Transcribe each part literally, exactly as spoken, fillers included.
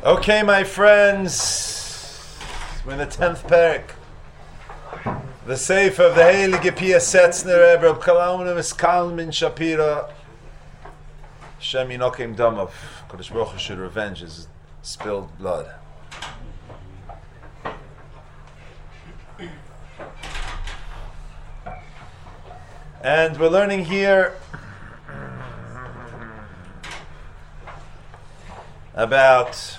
Okay, my friends, we're in the tenth parak. The Sefer of the Heilige Pia Setzner, Rebbe Kalaunim is Kalmin Shapira. Shem Yinokim Damov. Kodesh Baruch Hu should revenge his spilled blood. And we're learning here about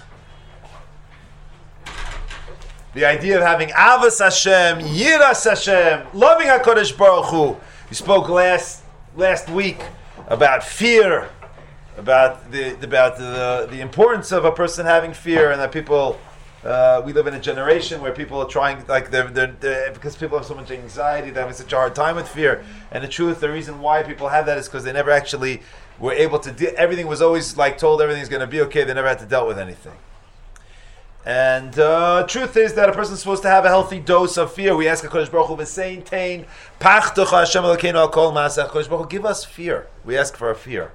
the idea of having Avos Hashem, Yiras Hashem, loving HaKadosh Baruch Hu. We spoke last last week about fear, about the about the the importance of a person having fear, and that people uh, we live in a generation where people are trying, like they're, they're, they're because people have so much anxiety, they're having such a hard time with fear. And the truth, the reason why people have that is because they never actually were able to deal. Everything was always like told everything's going to be okay. They never had to deal with anything. And uh, truth is that a person's supposed to have a healthy dose of fear. We ask HaKadosh Baruch Hu, V'sein tein, pachtocha Hashem Elokeinu al kol ma'aseh. HaKadosh Baruch Hu, give us fear. We ask for a fear.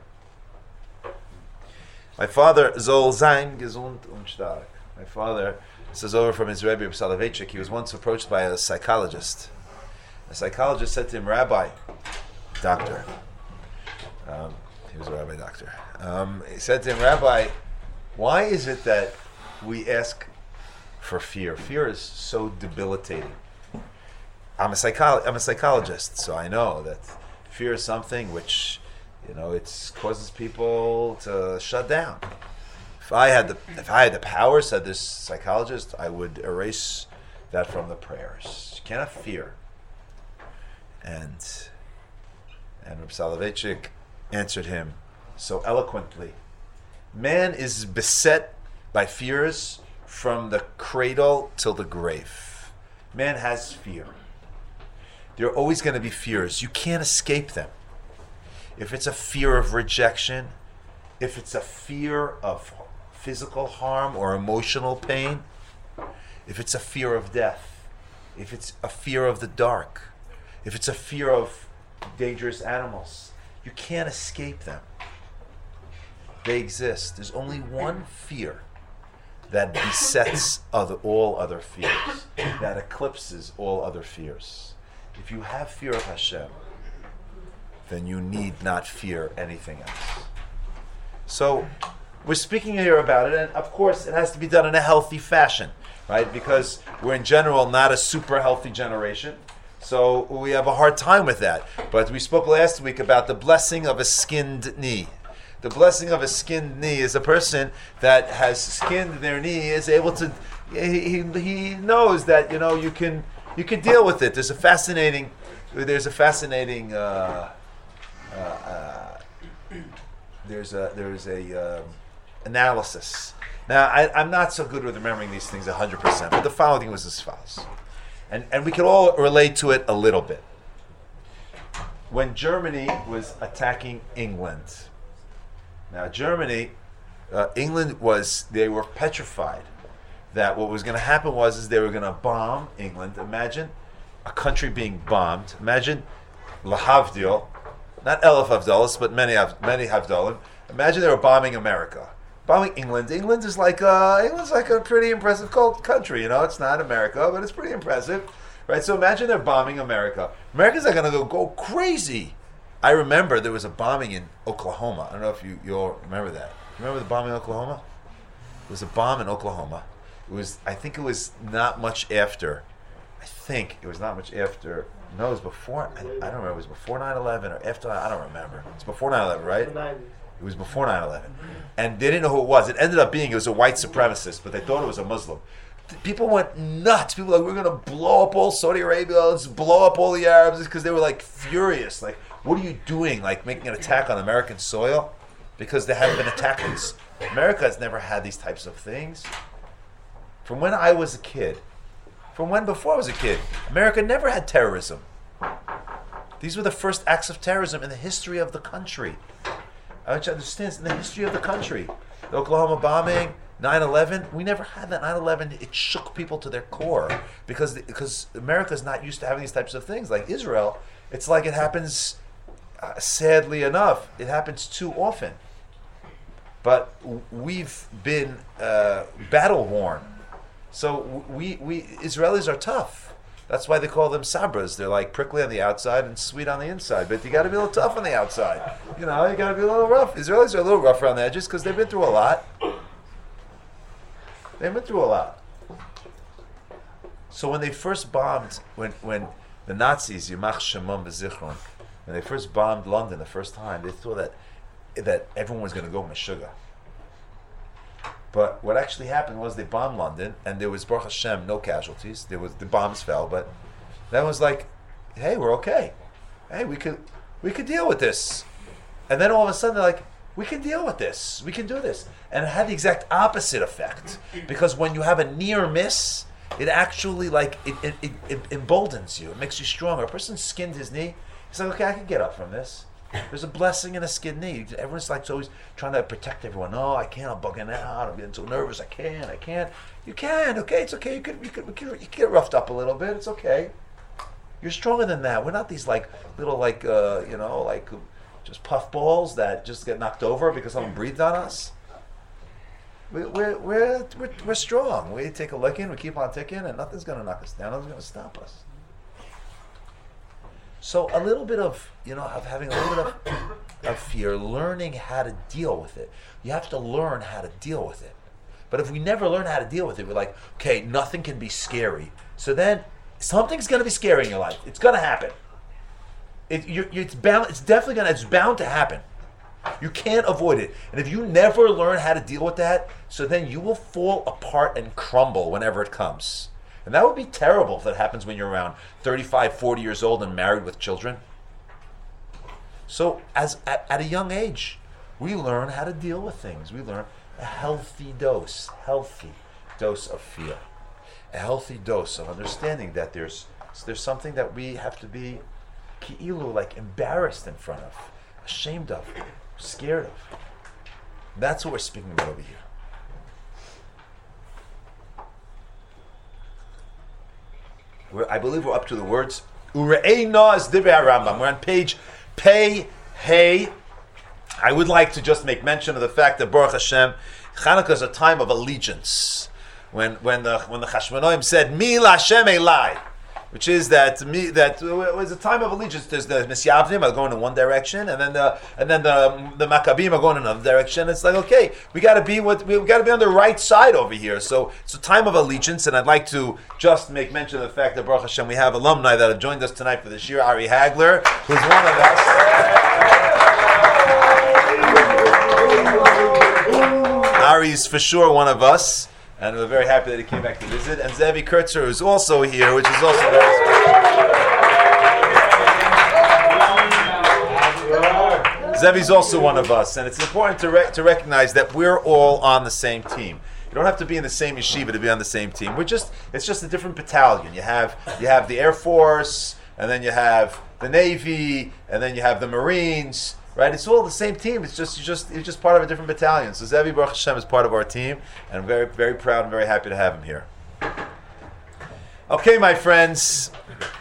My father, Zol sein gesund und stark. My father, this is over from his Rebbe, Reb Soloveitchik. He was once approached by a psychologist. A psychologist said to him, Rabbi, doctor, um, he was a rabbi doctor. Um, he said to him, Rabbi, why is it that we ask for fear? Fear is so debilitating. I'm a psycholo- I'm a psychologist, so I know that fear is something which, you know, it causes people to shut down. If I had the if I had the power, said this psychologist, I would erase that from the prayers. You can't have fear. And and Reb Soloveitchik answered him so eloquently. Man is beset by fears from the cradle till the grave. Man has fear. There are always going to be fears. You can't escape them. If it's a fear of rejection, if it's a fear of physical harm or emotional pain, if it's a fear of death, if it's a fear of the dark, if it's a fear of dangerous animals, you can't escape them. They exist. There's only one fear that besets other, all other fears, that eclipses all other fears. If you have fear of Hashem, then you need not fear anything else. So, we're speaking here about it, and of course it has to be done in a healthy fashion, right? Because we're in general not a super healthy generation, so we have a hard time with that. But we spoke last week about the blessing of a skinned knee. The blessing of a skinned knee is a person that has skinned their knee is able to. He, he he knows that you know you can you can deal with it. There's a fascinating there's a fascinating uh, uh, uh, there's a there's a um, analysis. Now I, I'm not so good with remembering these things one hundred percent, but the following was as follows, and and we can all relate to it a little bit. When Germany was attacking England. Now, Germany, uh, England was, they were petrified that what was going to happen was is they were going to bomb England. Imagine a country being bombed. Imagine Lahavdil, not Elef Havdalas, but many many Havdalim. Imagine they were bombing America. Bombing England. England is like a, England's like a pretty impressive country, you know. It's not America, but it's pretty impressive, right? So imagine they're bombing America. Americans are going to go, go crazy. I remember there was a bombing in Oklahoma. I don't know if you, you all remember that. Remember the bombing in Oklahoma? There was a bomb in Oklahoma. It was, I think it was not much after, I think it was not much after, no, it was before, I, I don't remember, it was before nine eleven or after, I don't remember. It's before nine eleven, right? It was before nine eleven. And they didn't know who it was. It ended up being, it was a white supremacist, but they thought it was a Muslim. People went nuts. People were like, we're going to blow up all Saudi Arabia, let's blow up all the Arabs, because they were like furious. Like, what are you doing? Like making an attack on American soil? Because they haven't been attacking. America has never had these types of things. From when I was a kid, from when before I was a kid, America never had terrorism. These were the first acts of terrorism in the history of the country. I want you to understand, in the history of the country. The Oklahoma bombing, nine eleven, we never had that. nine eleven, it shook people to their core because because America's not used to having these types of things. Like Israel, it's like it happens, uh, sadly enough, it happens too often. but we've been uh, battle worn. So we we Israelis are tough. That's why they call them sabras. They're like prickly on the outside and sweet on the inside. But you got to be a little tough on the outside. You know, you got to be a little rough. Israelis are a little rough around the edges because they've been through a lot. They've been through a lot. So when they first bombed, when when the Nazis, Yimach Shemam B'Zichron, when they first bombed London the first time, they thought that that everyone was going to go Meshuggah. But what actually happened was they bombed London, and there was, Baruch Hashem, no casualties. There was the bombs fell, but that was like, hey, we're okay. Hey, we could we could deal with this. And then all of a sudden they're like, we can deal with this. We can do this. And it had the exact opposite effect, because when you have a near miss, it actually like it, it, it, it emboldens you. It makes you stronger. A person skinned his knee. He's like, okay, I can get up from this. There's a blessing in a skinned knee. Everyone's like always trying to protect everyone. No, I can't. I'm bugging out. I'm getting so nervous. I can't. I can't. You can. Okay, it's okay. You could. You could. You could, you could get roughed up a little bit. It's okay. You're stronger than that. We're not these like little like uh, you know like just puffballs that just get knocked over because someone breathed on us. We're we're we're we're, we're strong. We take a licking. We keep on ticking, and nothing's gonna knock us down. Nothing's gonna stop us. So a little bit of, you know, of having a little bit of, of fear, learning how to deal with it. You have to learn how to deal with it. But if we never learn how to deal with it, we're like, okay, nothing can be scary. So then something's going to be scary in your life. It's going to happen. It, you, it's bound. It's definitely going to. It's bound to happen. You can't avoid it. And if you never learn how to deal with that, so then you will fall apart and crumble whenever it comes. And that would be terrible if that happens when you're around thirty-five, forty years old and married with children. So as at, at a young age, we learn how to deal with things. We learn a healthy dose, healthy dose of fear. A healthy dose of understanding that there's there's something that we have to be ki'ilu, like embarrassed in front of, ashamed of, scared of. That's what we're speaking about over here. We're, I believe we're up to the words Ure'ena is Divrei Rambam. We're on page Pei Hey. I would like to just make mention of the fact that Baruch Hashem, Chanukah is a time of allegiance. When when the when the Chashmonaim said Mi Lashem Elai, which is that me that it was a time of allegiance. There's the Misyavnim are going in one direction, and then the and then the the Maccabim are going in another direction. It's like, okay, we got to be what we got to be on the right side over here. So it's a time of allegiance, and I'd like to just make mention of the fact that Baruch Hashem, we have alumni that have joined us tonight for this year. Ari Hagler, who's one of us. Ari's for sure one of us. And we're very happy that he came back to visit. And Zevi Kurtzer, who's also here, which is also very special. Zevi's also one of us. And it's important to re- to recognize that we're all on the same team. You don't have to be in the same yeshiva to be on the same team. We're just, it's just a different battalion. You have you have the Air Force, and then you have the Navy, and then you have the Marines. Right, it's all the same team. It's just you're just you're just part of a different battalion. So Zevi Baruch Hashem is part of our team, and I'm very very proud and very happy to have him here. Okay, my friends.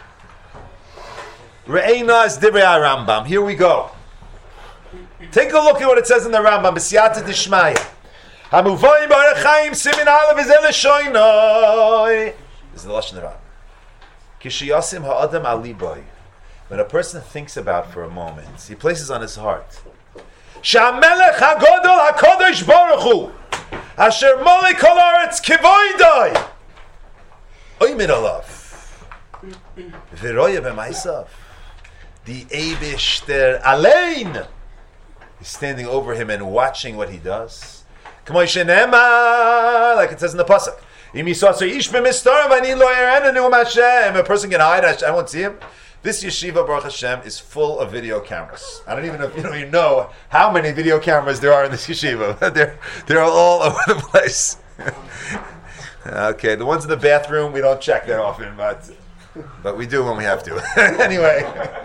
Re'ena is Divrei Rambam. Here we go. Take a look at what it says in the Rambam. B'siyata Dishmaya. Hamuvayim Barachayim Simin Alav Izel Shoynoi. This is the lashon of the Rambam. Kishiyasim ha'adam aliboy. When a person thinks about for a moment, he places on his heart, Sha'melech hagodol hakodesh baruch hu, asher molei kol haaretz kivoidai, oimed alav, v'roya b'maisav, the Eibishter alein is standing over him and watching what he does. K'moi shenemar, like it says in the pasuk, Im yisasei ish b'mistar v'ani lo yerenenu Hashem. A person can hide, I won't see him. This yeshiva, Baruch Hashem, is full of video cameras. I don't even know if you don't even know how many video cameras there are in this yeshiva. they're, they're all over the place. Okay, the ones in the bathroom, we don't check that often, but but we do when we have to. Anyway.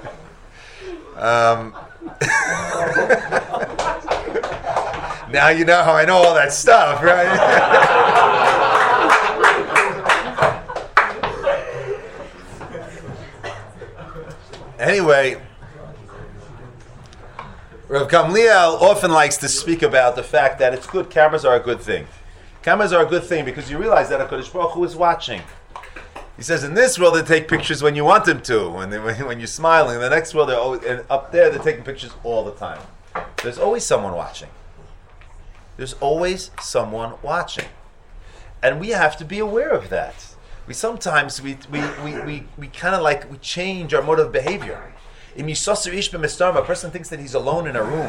Um, now you know how I know all that stuff, right? Anyway, Rav Gamliel often likes to speak about the fact that it's good, cameras are a good thing. Cameras are a good thing because you realize that HaKadosh Baruch Hu is watching. He says in this world they take pictures when you want them to, when, they, when you're smiling. In the next world, they're always, and up there they're taking pictures all the time. There's always someone watching. There's always someone watching. And we have to be aware of that. We sometimes, we we we, we, we kind of like, we change our mode of behavior. A person thinks that he's alone in a room.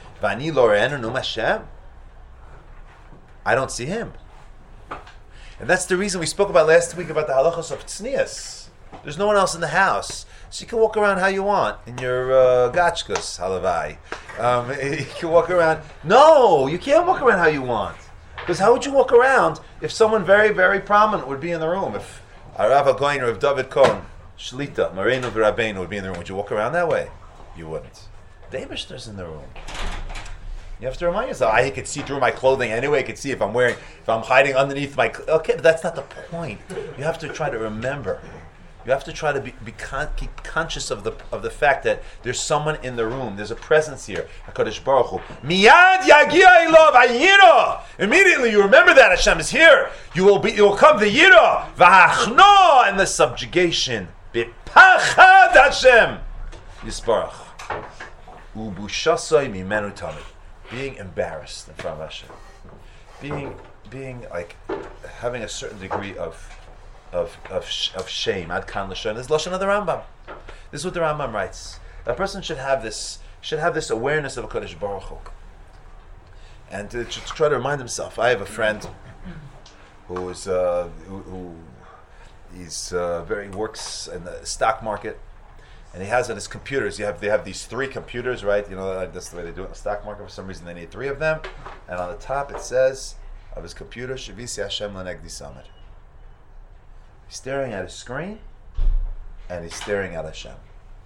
I don't see him. And that's the reason we spoke about last week about the halachos of tznius. There's no one else in the house. So you can walk around how you want in your uh, gachkas, halavai. Um, you can walk around. No, you can't walk around how you want. Because how would you walk around if someone very, very prominent would be in the room? If Arav HaGoyin or if David Cohen, Shlita, Marinu V'Rabbeinu would be in the room, would you walk around that way? You wouldn't. The Eibishter's in the room. You have to remind yourself, I could see through my clothing anyway. I could see if I'm wearing, if I'm hiding underneath my. Cl- okay, but that's not the point. You have to try to remember. You have to try to be, be con- keep conscious of the of the fact that there's someone in the room. There's a presence here. HaKadosh Baruch Hu. Miyad yagia ilav hayira. Immediately you remember that Hashem is here. You will be. You will come the yira v'hachno and the subjugation. B'pachad Hashem Yisbarach ubushasai mimenu tamid. Being embarrassed in front of Hashem, being being like having a certain degree of of of of shame. Ad kan l'shon. This is lashon of the Rambam. This is what the Rambam writes. A person should have this should have this awareness of HaKadosh Baruch Hu, and to, to try to remind himself. I have a friend who is uh, who, who he's uh, very works in the stock market. And he has on his computers, you have they have these three computers, right? You know, that's the way they do it in the stock market. For some reason, they need three of them. And on the top, it says, of his computer, Shavisi Hashem Lenegdi Samad. He's staring at his screen, and he's staring at Hashem.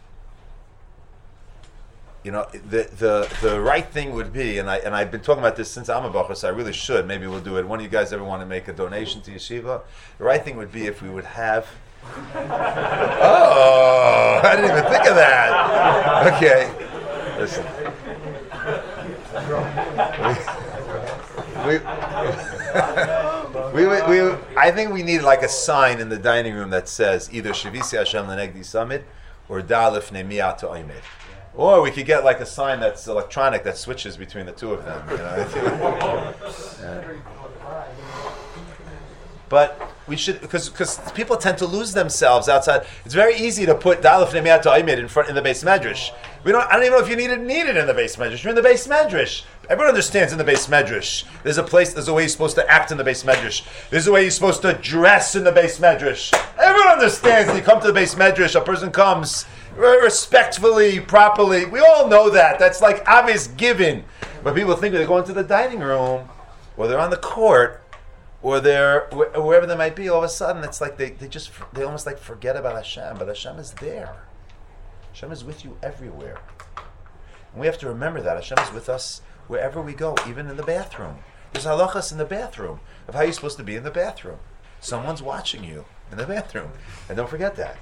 You know, the the the right thing would be, and I and I've been talking about this since I'm a bacher, so I really should. Maybe we'll do it. One of you guys ever want to make a donation to Yeshiva? The right thing would be if we would have. Oh, I didn't even think of that. Okay, listen. We, we, we, we, I think we need like a sign in the dining room that says either Shavisi Hashem Lenegdi Samid or Dalif Ne'miyat Oimed. Or we could get like a sign that's electronic that switches between the two of them. You know? Yeah. But we should, because because people tend to lose themselves outside. It's very easy to put Dalef Ne'miyat Ha'imid in front in the base medrash. We don't. I don't even know if you need it needed in the base medrash. You're in the base medrash. Everyone understands in the base medrash. There's a place. There's a way you're supposed to act in the base medrash. There's a way you're supposed to dress in the base medrash. Everyone understands. When you come to the base medrash, a person comes respectfully, properly. We all know that. That's like obvious given. But people think when they go into the dining room or they're on the court. Or they're wherever they might be, all of a sudden it's like they, they just they almost like forget about Hashem, but Hashem is there. Hashem is with you everywhere. And we have to remember that Hashem is with us wherever we go, even in the bathroom. There's halachas in the bathroom of how you're supposed to be in the bathroom. Someone's watching you in the bathroom, and don't forget that.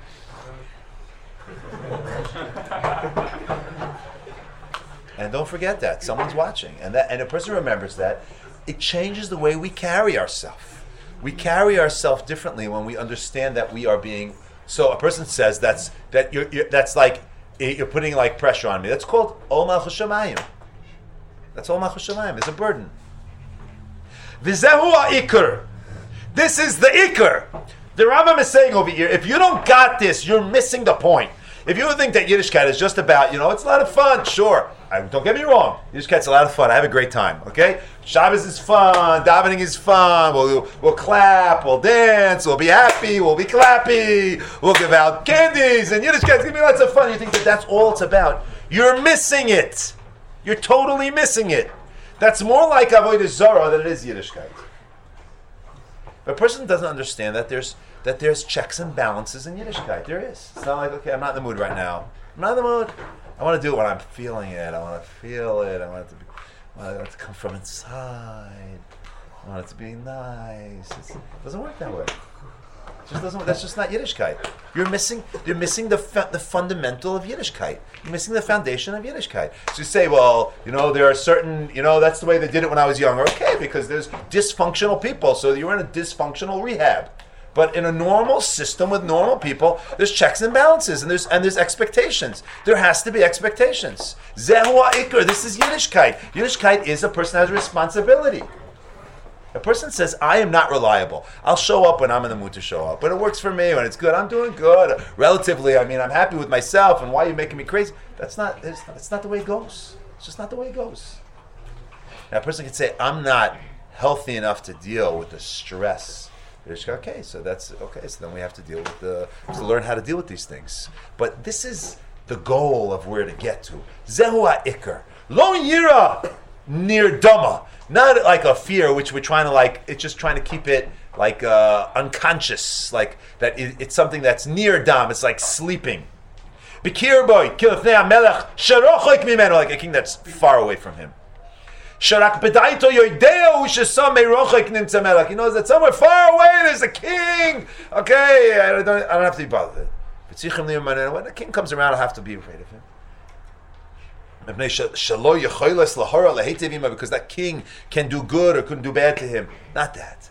And don't forget that someone's watching, and that and a person remembers that. It changes the way we carry ourselves. We carry ourselves differently when we understand that we are being. So a person says that's that you're, you're that's like you're putting like pressure on me. That's called Ol Malchus Shamayim. That's Ol Malchus Shamayim. There's a burden. V'zehu ha'ikr. This is the ikr. The Rambam is saying over here, if you don't got this, you're missing the point. If you think that Yiddishkeit is just about, you know, it's a lot of fun, sure. I, don't get me wrong. Yiddishkeit's a lot of fun. I have a great time, okay? Shabbos is fun. Davening is fun. We'll, we'll clap. We'll dance. We'll be happy. We'll be clappy. We'll give out candies. And Yiddishkeit's going to be lots of fun. You think that that's all it's about. You're missing it. You're totally missing it. That's more like Avodah Zarah than it is Yiddishkeit. But a person doesn't understand that there's that there's checks and balances in Yiddishkeit. There is. It's not like, okay, I'm not in the mood right now. I'm not in the mood. I want to do it when I'm feeling it. I want to feel it. I want it to be, I want it to come from inside. I want it to be nice. It's, it doesn't work that way. It just doesn't. That's just not Yiddishkeit. You're missing. You're missing the fu- the fundamental of Yiddishkeit. You're missing the foundation of Yiddishkeit. So you say, well, you know, there are certain, you know, that's the way they did it when I was younger. Okay, because there's dysfunctional people, so you're in a dysfunctional rehab. But in a normal system with normal people, there's checks and balances, and there's and there's expectations. There has to be expectations. Zehu ha'ikr. This is Yiddishkeit. Yiddishkeit is a person has a responsibility. A person says, I am not reliable. I'll show up when I'm in the mood to show up. When it works for me, when it's good, I'm doing good. Relatively, I mean, I'm happy with myself, and why are you making me crazy? That's not, it's, it's not the way it goes. It's just not the way it goes. Now, a person can say, I'm not healthy enough to deal with the stress. Okay, so that's, okay, so then we have to deal with the, to learn how to deal with these things. But this is the goal of where to get to. Zehu ha'ikr. Lo yira nir dama. Not like a fear, which we're trying to like, it's just trying to keep it like uh, unconscious, like that it, it's something that's near dam, it's like sleeping. Bikir boy, kilifnei hamelech, sharochik mimeno, like a king that's far away from him. Sharak bedaito yoideo shesam meirochik nimtza melech. He knows that somewhere far away there's a king. Okay, I don't, I don't have to be bothered. When the king comes around, I'll have to be afraid of him. Because that king can do good or can do bad to him. Not that.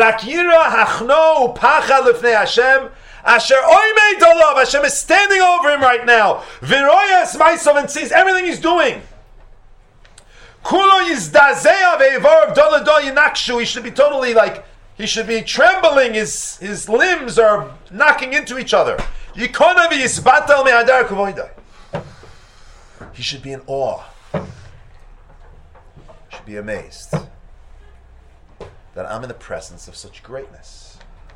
Hashem is standing over him right now. And sees everything he's doing. He should be totally like, he should be trembling. His, his limbs are knocking into each other. He should be in awe. He should be amazed that I'm in the presence of such greatness.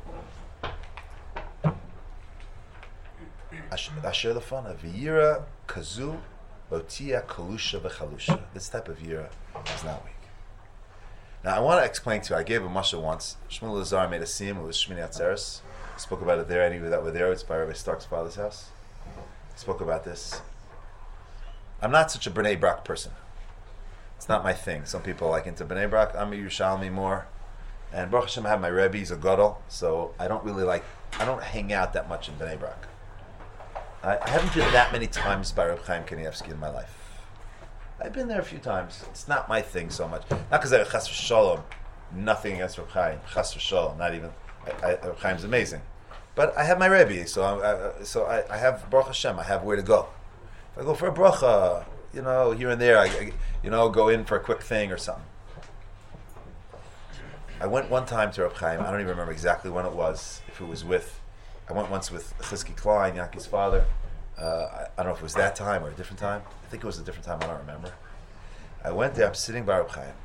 I share the fun of Yira Kazu Otia Kalusha V'Chalusha. This type of Yira is not weak. Now I want to explain to you, I gave a Masha once. Shmuel Lazar made a siyum, it was Shmini Atzeres. I spoke about it there, any of you that were there, it's by Rabbi Stark's father's house. I spoke about this. I'm not such a B'nai Brak person. It's not my thing. Some people are like into B'nai Brak. I'm a Yerushalmi more. And Baruch Hashem, I have my Rebbe, he's a Gadol, so I don't really like, I don't hang out that much in B'nai Brak. I, I haven't been that many times by Reb Chaim Kanievsky in my life. I've been there a few times. It's not my thing so much. Not because I have Chas v'Shalom, nothing against Reb Chaim. Chas v'Shalom, not even. I, I, Reb Chaim's amazing. But I have my Rebbe, so, I, I, so I, I have Baruch Hashem, I have where to go. If I go for a bracha, you know, here and there, I, I, you know, go in for a quick thing or something. I went one time to Reb Chaim, I don't even remember exactly when it was, if it was with, I went once with Chizki Klein, Yanki's father. Uh, I, I don't know if it was that time or a different time. I think it was a different time, I don't remember. I went there, I'm sitting by Reb Chaim.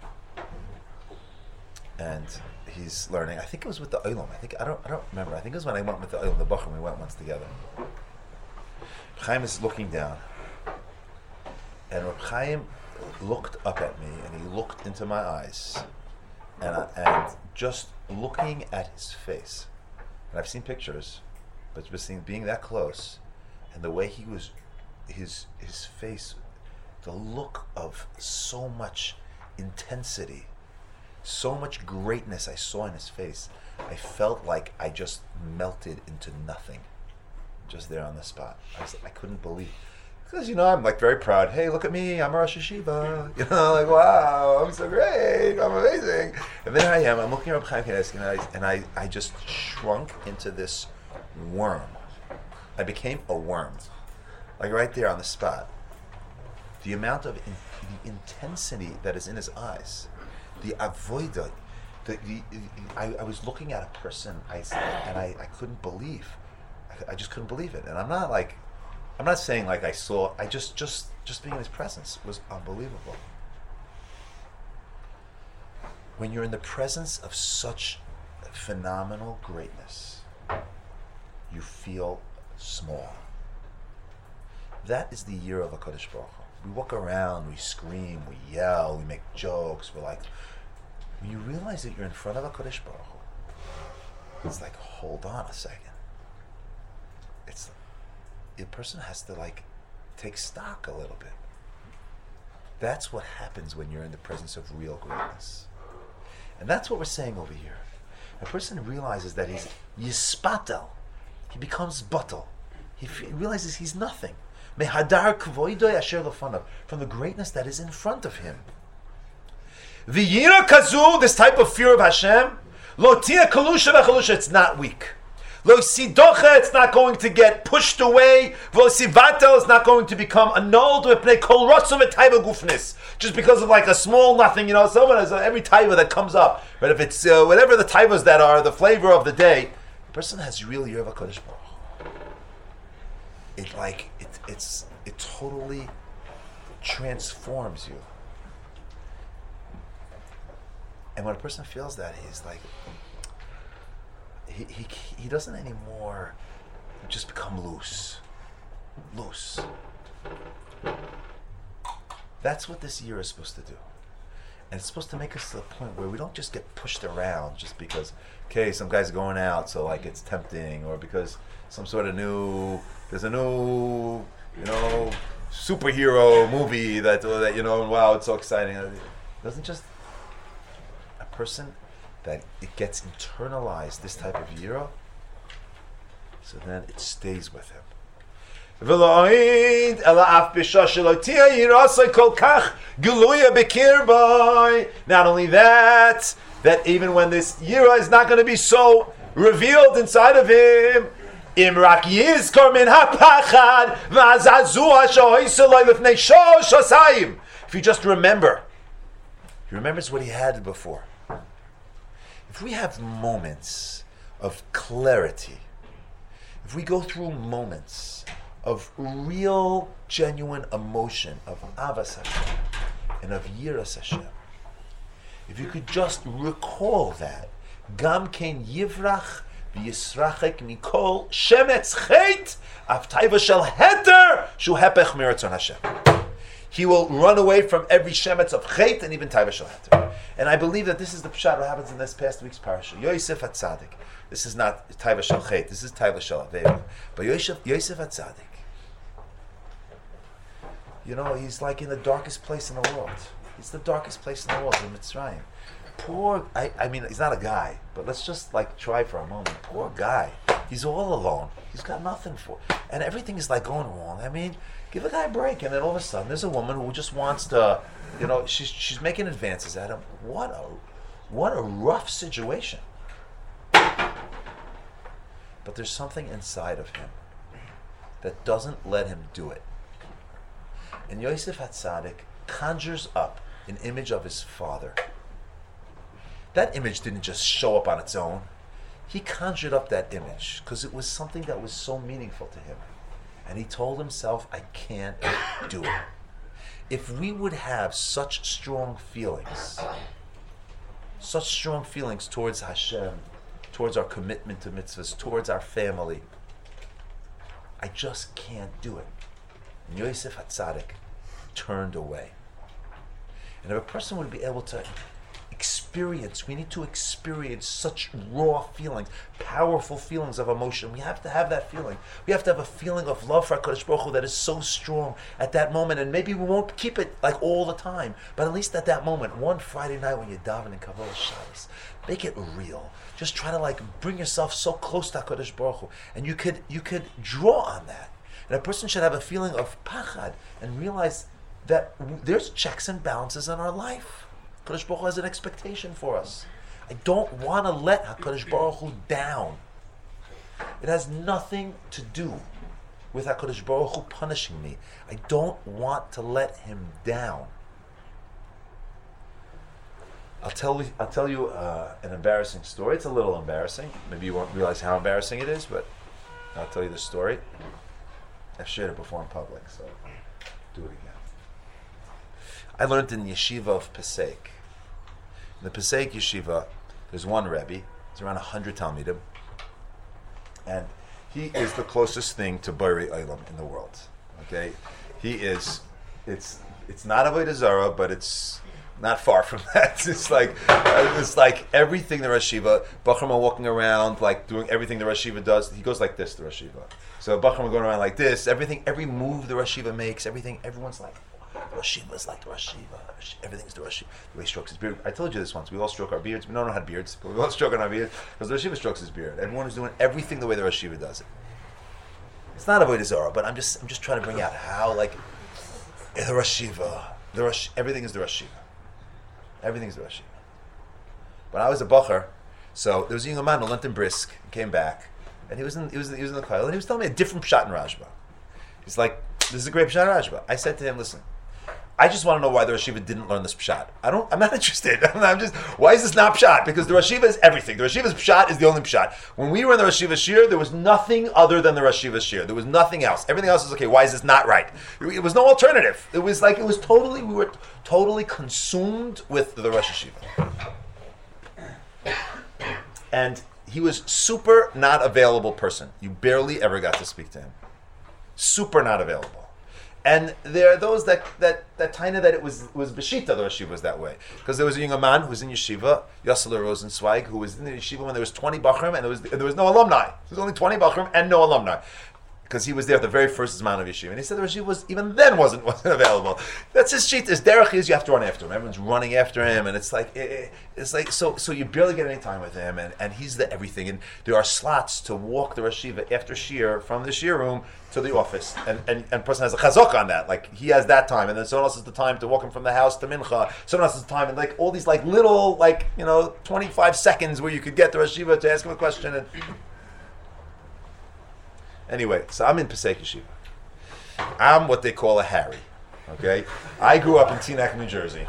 And he's learning, I think it was with the Olam, I think, I don't I don't remember, I think it was when I went with the Olam, the Bachar, we went once together. Reb Chaim is looking down. And Reb Chaim looked up at me, and he looked into my eyes. And, I, and just looking at his face, and I've seen pictures, but just seeing being that close, and the way he was, his his face, the look of so much intensity, so much greatness I saw in his face, I felt like I just melted into nothing, just there on the spot. I was, I couldn't believe. Because, you know, I'm like very proud. Hey, look at me, I'm a Rosh Yeshiva. You know, like, wow, I'm so great, I'm amazing. And then I am, I'm looking at Reb Chaim Kanievsky, and, I, and I, I just shrunk into this worm. I became a worm. Like right there on the spot. The amount of in, the intensity that is in his eyes, the avoida, the, the, the I, I was looking at a person, I, and I, I couldn't believe. I, I just couldn't believe it. And I'm not like, I'm not saying like I saw, I just, just, just being in his presence was unbelievable. When you're in the presence of such phenomenal greatness, you feel small. That is the year of HaKadosh Baruch Hu. We walk around, we scream, we yell, we make jokes, we're like, when you realize that you're in front of HaKadosh Baruch Hu, it's like, hold on a second. It's the person has to like take stock a little bit. That's what happens when you're in the presence of real greatness. And that's what we're saying over here. a person realizes that he's yispatel, he becomes batel. He f- realizes he's nothing. Mehadar kvoidoi asher lefanav, from the greatness that is in front of him. V'yira kazu, this type of fear of Hashem, lo tia kalusha v'chalusha, it's not weak. Lo sidocha, it's not going to get pushed away. Lo sivatel, it's not going to become annulled with kol rotzum et taiva gufnis, just because of like a small nothing. You know, someone has uh, every taiva that comes up. But if it's uh, whatever the taivas that are the flavor of the day, the person has real Yerva Kodesh Baruch. It like it it's it totally transforms you. And when a person feels that, he's like, he he he doesn't anymore just become loose, loose. That's what this year is supposed to do, and it's supposed to make us to the point where we don't just get pushed around just because, okay, some guys are going out, so like it's tempting, or because some sort of new, there's a new, you know, superhero movie that that you know, and wow, it's so exciting. It doesn't just a person that it gets internalized, this type of yira, so then it stays with him. Not only that, that even when this yira is not going to be so revealed inside of him, if you just remember, he remembers what he had before. If we have moments of clarity, if we go through moments of real, genuine emotion of Avas Hashem and of Yiras Hashem, if you could just recall that, Gam ken yivrach v'yisrachek mikol shemetz chet av taiva shel heter shu hepech miratzon Hashem. He will run away from every shemetz of chet and even taiva shel heter. And I believe that this is the pshat that happens in this past week's parasha. Yosef HaTzadik. This is not taiva shel chet. This is taiva shel avera. But Yosef, Yosef HaTzadik, you know, he's like in the darkest place in the world. He's the darkest place in the world, in Mitzrayim. Poor, I, I mean, he's not a guy, but let's just like try for a moment. Poor guy. He's all alone. He's got nothing for, and everything is like going wrong. I mean, give a guy a break, and then all of a sudden there's a woman who just wants to, you know, she's she's making advances at him. What a, what a rough situation. But there's something inside of him that doesn't let him do it. And Yosef HaTzadik conjures up an image of his father. That image didn't just show up on its own. He conjured up that image because it was something that was so meaningful to him. And he told himself, I can't do it. If we would have such strong feelings, such strong feelings towards Hashem, towards our commitment to mitzvahs, towards our family, I just can't do it. And Yosef HaTzadik turned away. And if a person would be able to experience, we need to experience such raw feelings, powerful feelings of emotion. We have to have that feeling. We have to have a feeling of love for HaKadosh Baruch Hu that is so strong at that moment. And maybe we won't keep it like all the time, but at least at that moment, one Friday night when you're davening Kabbalah Shabbos, make it real. Just try to like bring yourself so close to HaKadosh Baruch Hu, and you could you could draw on that. And a person should have a feeling of pachad and realize that there's checks and balances in our life. HaKadosh Baruch Hu has an expectation for us. I don't want to let HaKadosh Baruch Hu down. It has nothing to do with HaKadosh Baruch Hu punishing me. I don't want to let him down. I'll tell you, I'll tell you uh, an embarrassing story. It's a little embarrassing. Maybe you won't realize how embarrassing it is, but I'll tell you the story. I've shared it before in public, so do it again. I learned in the yeshiva of Pesach. In the Pesach yeshiva, there's one Rebbe. It's around a hundred Talmidim, and he is the closest thing to Borei Olam in the world. Okay, he is. It's it's not Avodah Zarah, but it's not far from that. It's like it's like everything the Rosh Yeshiva, Bachram are walking around like doing everything the Rosh Yeshiva does. He goes like this, the Rosh Yeshiva. So Bachram are going around like this. Everything, every move the Rosh Yeshiva makes, everything, everyone's like, The Rosh Yeshiva is like the Rosh Yeshiva. Everything's the Rosh Yeshiva. The way he strokes his beard. I told you this once. We all stroke our beards. We don't know how to beards, but we all stroke on our beards because the Rosh Yeshiva strokes his beard. Everyone is doing everything the way the Rosh Yeshiva does it. It's not Avodah Zarah, but I'm just I'm just trying to bring out how like the Rosh Yeshiva, the Rosh, everything is the Rosh Yeshiva. Everything is the Rosh Yeshiva. When I was a bacher, so there was a young man who learned in Brisk, came back, and he was in he was in, he was in the kollel, and he was telling me a different pshat in Rashba. He's like, this is a great pshat in Rashba. I said to him, listen, I just want to know why the Rosh Yeshiva didn't learn this pshat. I don't. I'm not interested. I'm just. Why is this not pshat? Because the Rosh Yeshiva is everything. The Rosh Yeshiva's pshat is the only pshat. When we were in the Rosh Yeshiva shir, there was nothing other than the Rosh Yeshiva shir. There was nothing else. Everything else is okay. Why is this not right? It was no alternative. It was like it was totally. We were totally consumed with the Rosh Yeshiva, and he was super not available person. You barely ever got to speak to him. Super not available. And there are those that that that taina that it was was b'shita the yeshiva was that way, because there was a young man who was in yeshiva, Yossele Rosenzweig, who was in the yeshiva when there was twenty bachrim and there was there was no alumni. There was only twenty bachrim and no alumni, because he was there at the very first Zman of yeshiva, and he said the yeshiva was even then wasn't wasn't available. That's his sheet. His derech is you have to run after him. Everyone's running after him, and it's like it, it's like so so you barely get any time with him, and, and he's the everything. And there are slots to walk the yeshiva after shir from the shir room to the office, and and and person has a chazok on that, like he has that time, and then someone else has the time to walk him from the house to mincha. Someone else has the time, and like all these like little like you know twenty-five seconds where you could get the Rosh Yeshiva to ask him a question. And anyway, so I'm in Pesach Yeshiva. I'm what they call a Harry. Okay, I grew up in Teaneck, New Jersey.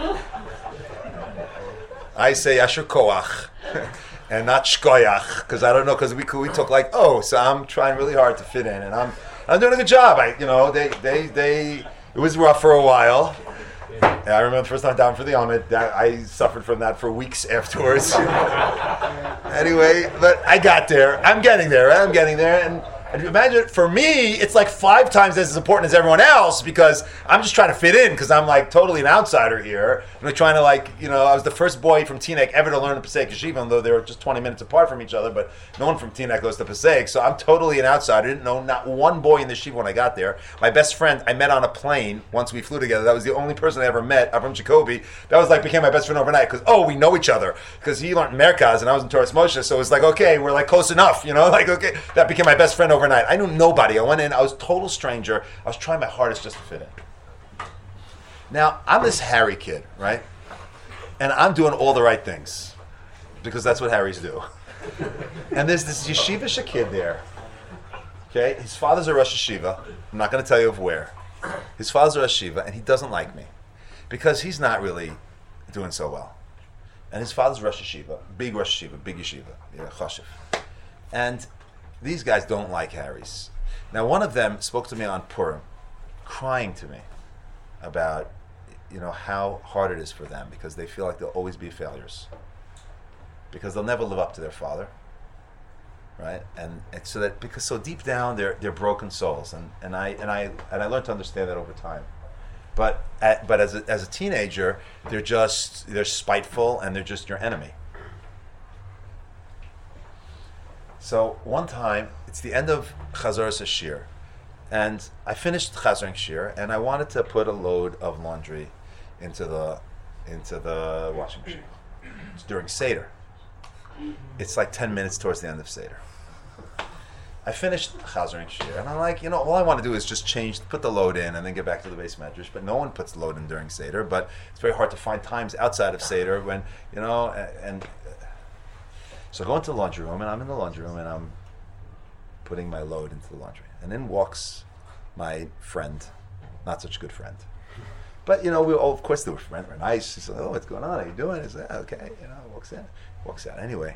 I say Asher Koach. And not shkoyach, because I don't know, because we we talk like, oh, so I'm trying really hard to fit in, and I'm I'm doing a good job. I you know they they they it was rough for a while. And I remember the first time down for the Amid, that I suffered from that for weeks afterwards. Anyway, but I got there. I'm getting there. I'm getting there, and. And imagine, for me, it's like five times as important as everyone else, because I'm just trying to fit in, because I'm like totally an outsider here. And we're trying to like, you know, I was the first boy from Teaneck ever to learn the Pesach Yeshiva, although they were just twenty minutes apart from each other, but no one from Teaneck goes to Pesach. So I'm totally an outsider. I didn't know not one boy in the Yeshiva when I got there. My best friend, I met on a plane once we flew together. That was the only person I ever met, Avram Jacoby. That was like, became my best friend overnight, because, oh, we know each other. Because he learned Merkaz, and I was in Torah Moshe, so it was like, okay, we're like close enough, you know, like, okay. That became my best friend overnight. Overnight. I knew nobody. I went in, I was a total stranger. I was trying my hardest just to fit in. Now, I'm this Harry kid, right? And I'm doing all the right things, because that's what Harrys do. And there's this yeshivish kid there. Okay? His father's a Rosh Yeshiva. I'm not going to tell you of where. His father's a Rosh Yeshiva, and he doesn't like me, because he's not really doing so well. And his father's Rosh Yeshiva, big Rosh Yeshiva, big yeshiva, yeah, Chashiv. And these guys don't like Harry's. Now, one of them spoke to me on Purim, crying to me about, you know, how hard it is for them, because they feel like they'll always be failures, because they'll never live up to their father, right? And, and so that because so deep down they're they're broken souls, and, and I and I and I learned to understand that over time. But at, but as a, as a teenager, they're just they're spiteful, and they're just your enemy. So one time, it's the end of Chazoras Shir, and I finished Chazoring Shir, and I wanted to put a load of laundry into the into the washing machine. It's during Seder. It's like ten minutes towards the end of Seder. I finished Chazoring Shir, and I'm like, you know, all I want to do is just change, put the load in, and then get back to the base medrash. But no one puts the load in during Seder. But it's very hard to find times outside of Seder when, you know, and. and So I go into the laundry room, and I'm in the laundry room, and I'm putting my load into the laundry. And in walks my friend, not such a good friend. But, you know, we all, of course they were friends, we're nice. He said, oh, what's going on? How you doing? I said, okay, you know, walks in, walks out. Anyway,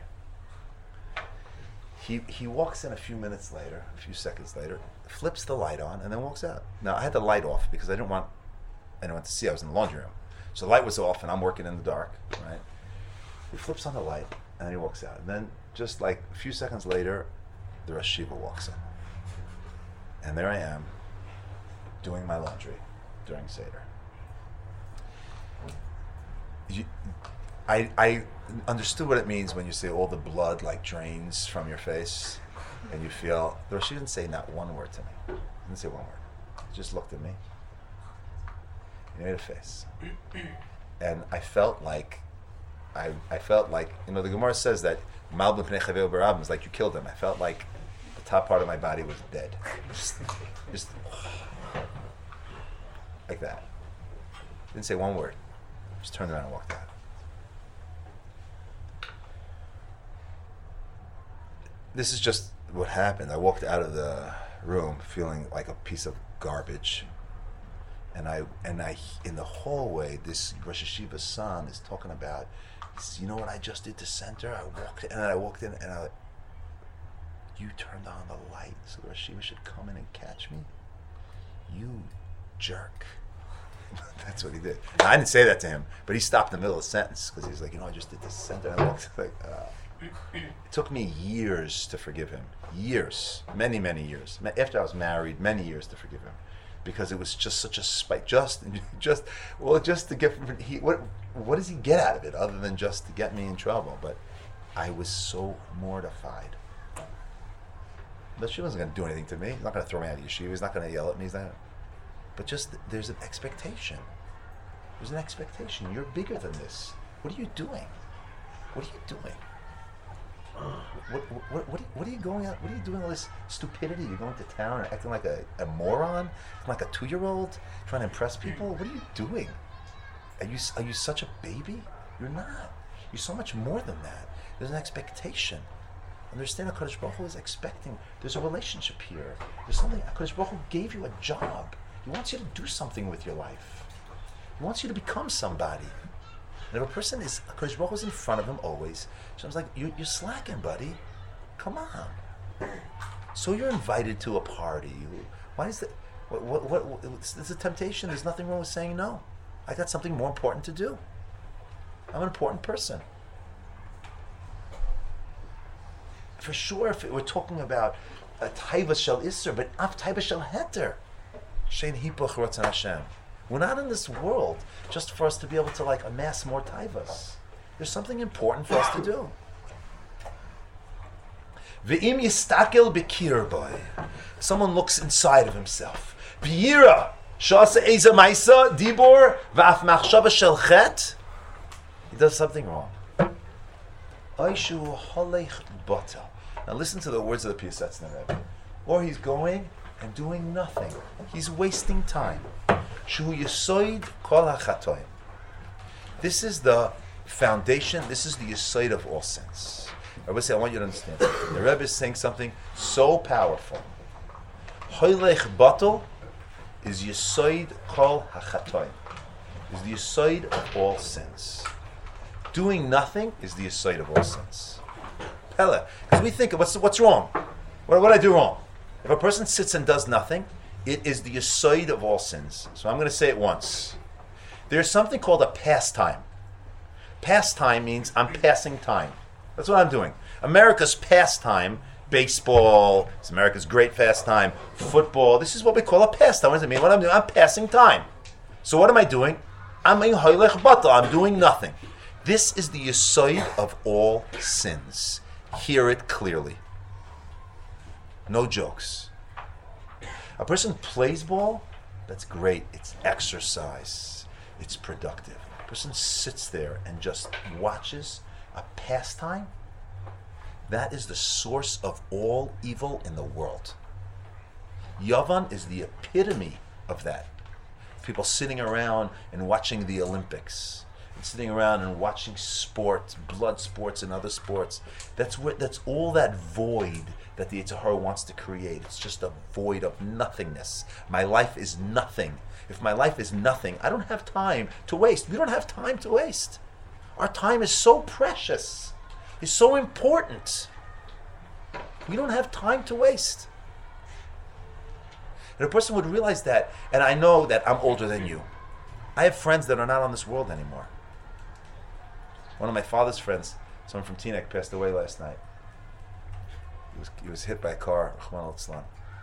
he he walks in a few minutes later, a few seconds later, flips the light on, and then walks out. Now, I had the light off because I didn't want anyone to see I was in the laundry room. So the light was off, and I'm working in the dark, right? He flips on the light, and then he walks out. And then just like a few seconds later, the Rosh Yeshiva walks in. And there I am, doing my laundry during Seder. You, I, I understood what it means when you say all the blood like drains from your face, and you feel, the Rosh Yeshiva didn't say not one word to me. He didn't say one word. He just looked at me. He made a face. And I felt like, I I felt like, you know, the Gemara says that Malbim Pnei Chavei Barabim is like you killed him. I felt like the top part of my body was dead. Just, just like that. Didn't say one word. Just turned around and walked out. This is just what happened. I walked out of the room feeling like a piece of garbage. And I, and I, in the hallway, this Rosh Hashiva's son is talking about, he says, you know what I just did to center? I walked in, and I walked in, and I, you turned on the light so the Rosh Hashiva should come in and catch me? You jerk. That's what he did. Now, I didn't say that to him, but he stopped in the middle of the sentence because he was like, you know, I just did this center. And I walked like, uh, it took me years to forgive him. Years. Many, many years. After I was married, many years to forgive him. Because it was just such a spike. Just, just, well, just to get, he, what, what does he get out of it other than just to get me in trouble? But I was so mortified. But she wasn't going to do anything to me. He's not going to throw me out of yeshiva. He's not going to yell at me. He's not. But just, there's an expectation. There's an expectation. You're bigger than this. What are you doing? What are you doing? What, what, what, what are you going out? What are you doing all this stupidity? You're going to town and acting like a, a moron, like a two-year-old, trying to impress people. What are you doing? Are you are you such a baby? You're not. You're so much more than that. There's an expectation. Understand, HaKadosh Baruch Hu is expecting. There's a relationship here. There's something. HaKadosh Baruch Hu gave you a job. He wants you to do something with your life. He wants you to become somebody. And if a person is, HaKadosh Baruch Hu is in front of him always, so I was like, you, you're slacking, buddy. Come on. So you're invited to a party. Why is that? What, what, what, what, it's a temptation. There's nothing wrong with saying no. I got something more important to do. I'm an important person. For sure, if we're talking about a taiva shel isser, but af taiva shel heter, shein hipoch ratzon Hashem. We're not in this world just for us to be able to like amass more taivas. There's something important for us to do. Ve'im yistakel b'kir boy. Someone looks inside of himself. B'yira shasa eza ma'isa dibor va'af machshava shel chet. He does something wrong. Oishu holech bata. Now listen to the words of the Piasetzner Rebbe. Or he's going and doing nothing. He's wasting time. Shu yisoid kol hachatoim. This is the foundation. This is the yisoid of all sins. I would say, I want you to understand. The Rebbe is saying something so powerful. Hoylech batel is yisoid kol hachatoim. Is the yisoid of all sins. Doing nothing is the yisoid of all sins. Pella, because we think, what's what's wrong? What what did I do wrong? If a person sits and does nothing, it is the yisoid of all sins. So I'm going to say it once. There's something called a pastime. Pastime means I'm passing time. That's what I'm doing. America's pastime, baseball, it's America's great pastime, football, this is what we call a pastime. What does it mean? What I'm doing? I'm passing time. So what am I doing? I'm in hoylech batel. I'm doing nothing. This is the yisoid of all sins. Hear it clearly. No jokes. A person plays ball, that's great. It's exercise. It's productive. A person sits there and just watches a pastime. That is the source of all evil in the world. Yavan is the epitome of that. People sitting around and watching the Olympics. Sitting around and watching sports, blood sports and other sports. That's what. That's all that void that the Yetzer Hara wants to create. It's just a void of nothingness. My life is nothing. If my life is nothing, I don't have time to waste. We don't have time to waste. Our time is so precious. It's so important. We don't have time to waste. And a person would realize that, and I know that I'm older than you. I have friends that are not on this world anymore. One of my father's friends, someone from Teaneck, passed away last night. He was, he was hit by a car, Rahman al-Islam.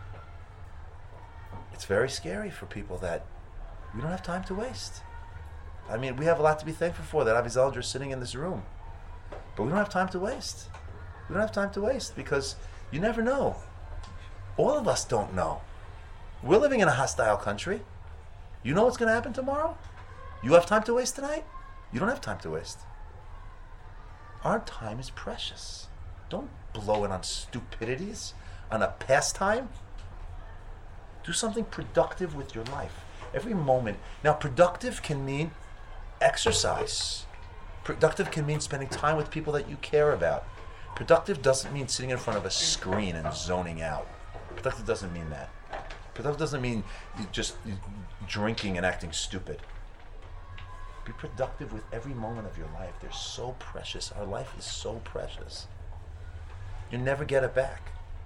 It's very scary for people that we don't have time to waste. I mean, we have a lot to be thankful for that Avi Zalger is sitting in this room. But we don't have time to waste. We don't have time to waste because you never know. All of us don't know. We're living in a hostile country. You know what's going to happen tomorrow? You have time to waste tonight? You don't have time to waste. Our time is precious. Don't blow it on stupidities, on a pastime. Do something productive with your life. Every moment. Now, productive can mean exercise. Productive can mean spending time with people that you care about. Productive doesn't mean sitting in front of a screen and zoning out. Productive doesn't mean that. Productive doesn't mean you just you drinking and acting stupid. Be productive with every moment of your life. They're so precious. Our life is so precious. You never get it back.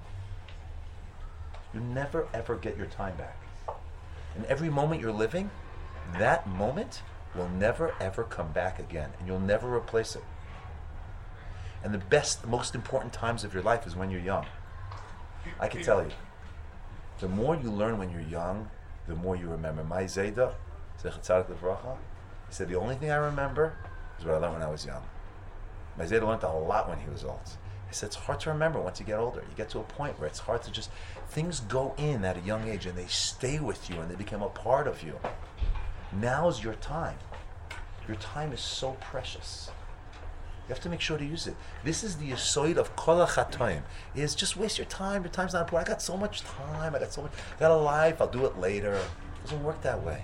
You never ever get your time back. And every moment you're living, that moment will never ever come back again, and you'll never replace it. And the best, the most important times of your life is when you're young. I can tell you, the more you learn when you're young, the more you remember. My Zayda, Zechat Tzadik Livracha, he said, the only thing I remember is what I learned when I was young. My Zayda learned a lot when he was old. He said, it's hard to remember once you get older. You get to a point where it's hard to just, things go in at a young age and they stay with you and they become a part of you. Now's your time. Your time is so precious. You have to make sure to use it. This is the yesod of kol hachatayim. Is just waste your time. Your time's not important. I got so much time. I got so much. I got a life. I'll do it later. It doesn't work that way.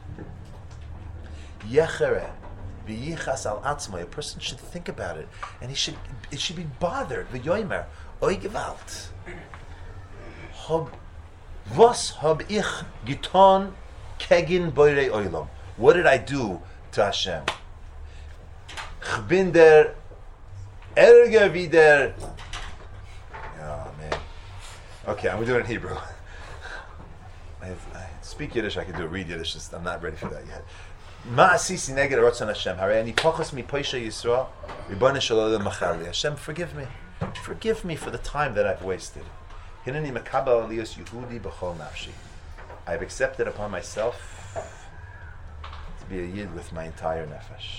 Yechere b'yichas al atzmai. A person should think about it, and he should. It should be bothered. V'yomer oy gewalt. Hab was hab ich getan kegin boirei oilam. What did I do to Hashem? Ich bin der Ärger wie der... Oh, man. Okay, I'm going to do it in Hebrew. I, have, I speak Yiddish, I can do it, read Yiddish, just, I'm not ready for that yet. Ma'asisi neged rotzon Hashem, harei ani pochos mi poisha Yisrael, ribono shel olam machal li. Hashem, forgive me. Forgive me for the time that I've wasted. Hineni mekabel aliyos Yehudi b'chol nafshi. I have accepted upon myself to be a Yid with my entire nefesh.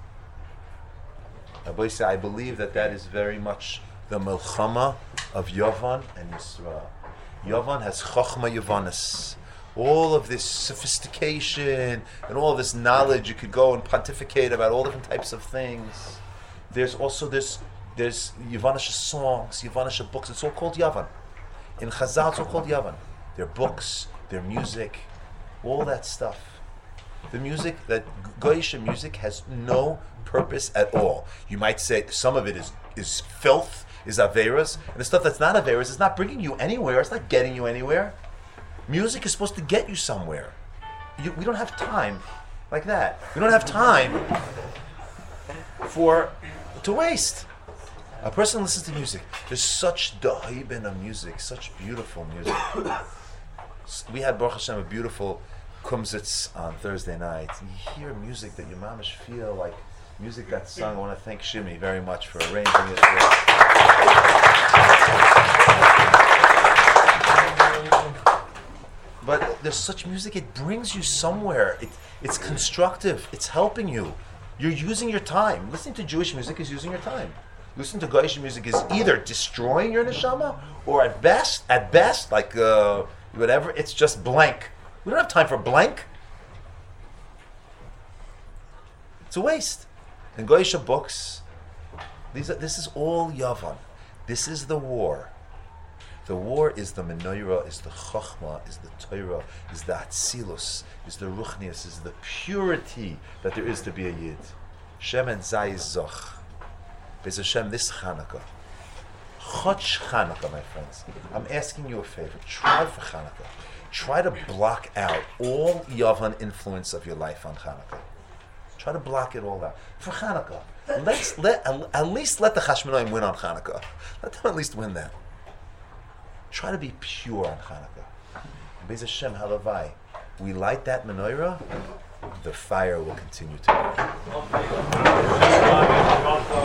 I believe that that is very much the Melchama of Yavan and Yisrael. Yavan has Chochma Yavanis. All of this sophistication and all of this knowledge, you could go and pontificate about all different types of things. There's also this, there's Yavanisha songs, Yavanisha books. It's all called Yavan. In Chazal, it's all called Yavan. Their books, their music, all that stuff. The music, that Goyish music has no purpose at all. You might say some of it is is filth, is Averas, and the stuff that's not Averas is not bringing you anywhere, it's not getting you anywhere. Music is supposed to get you somewhere. You, we don't have time like that. We don't have time for to waste. A person listens to music. There's such da'ibin of music, such beautiful music. We had, Baruch Hashem, a beautiful kumzitz on Thursday night. You hear music that your mamish feel like music that's sung. I want to thank Shimi very much for arranging it. But there's such music, it brings you somewhere. It, it's constructive. It's helping you. You're using your time. Listening to Jewish music is using your time. Listening to Goyish music is either destroying your neshama, or at best, at best, like uh, whatever, it's just blank. We don't have time for blank. It's a waste. And Goyish books, these are, this is all Yavan. This is the war. The war is the menorah, is the chokhmah, is the Torah, is the atzilus, is the ruchnius, is the purity that there is to be a Yid. Shem and Zay Zoch. Bez Hashem, this Chanukah. Chotsh Chanukah, my friends. I'm asking you a favor. Try for Chanukah. Try to block out all Yavan influence of your life on Chanukah. Try to block it all out. For Chanukah, let's let at least let the Chashmonaim win on Chanukah. Let them at least win that. Try to be pure on Chanukah. Bez Hashem Halavai. We light that menorah, the fire will continue to burn.